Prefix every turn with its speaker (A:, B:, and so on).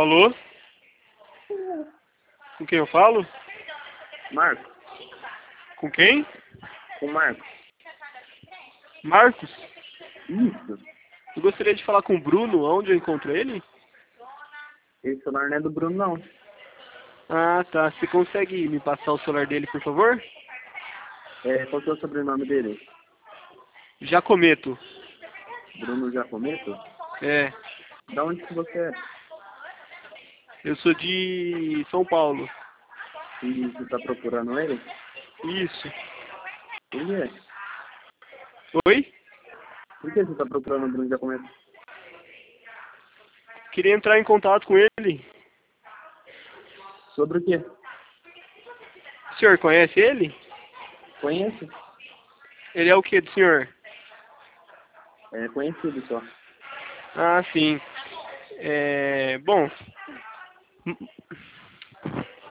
A: Alô? Com quem eu falo?
B: Marco,
A: Com quem?
B: com Marco.
A: Marcos?
B: Isso.
A: Eu gostaria de falar com o Bruno. Onde eu encontro ele?
B: Esse celular não é do Bruno, não.
A: Ah, tá. Você consegue me passar o celular dele, por favor?
B: Qual que é o sobrenome dele?
A: Jacometo.
B: Bruno Jacometo?
A: É.
B: Da onde que você é?
A: Eu sou de São Paulo.
B: E você tá procurando ele?
A: Isso.
B: Por quê?
A: Oi?
B: Por que você tá procurando o Bruno Jacometo?
A: Queria entrar em contato com ele.
B: Sobre o quê?
A: O senhor conhece ele?
B: Conheço?
A: Ele é o que do senhor?
B: É conhecido só.
A: Ah, sim. Bom,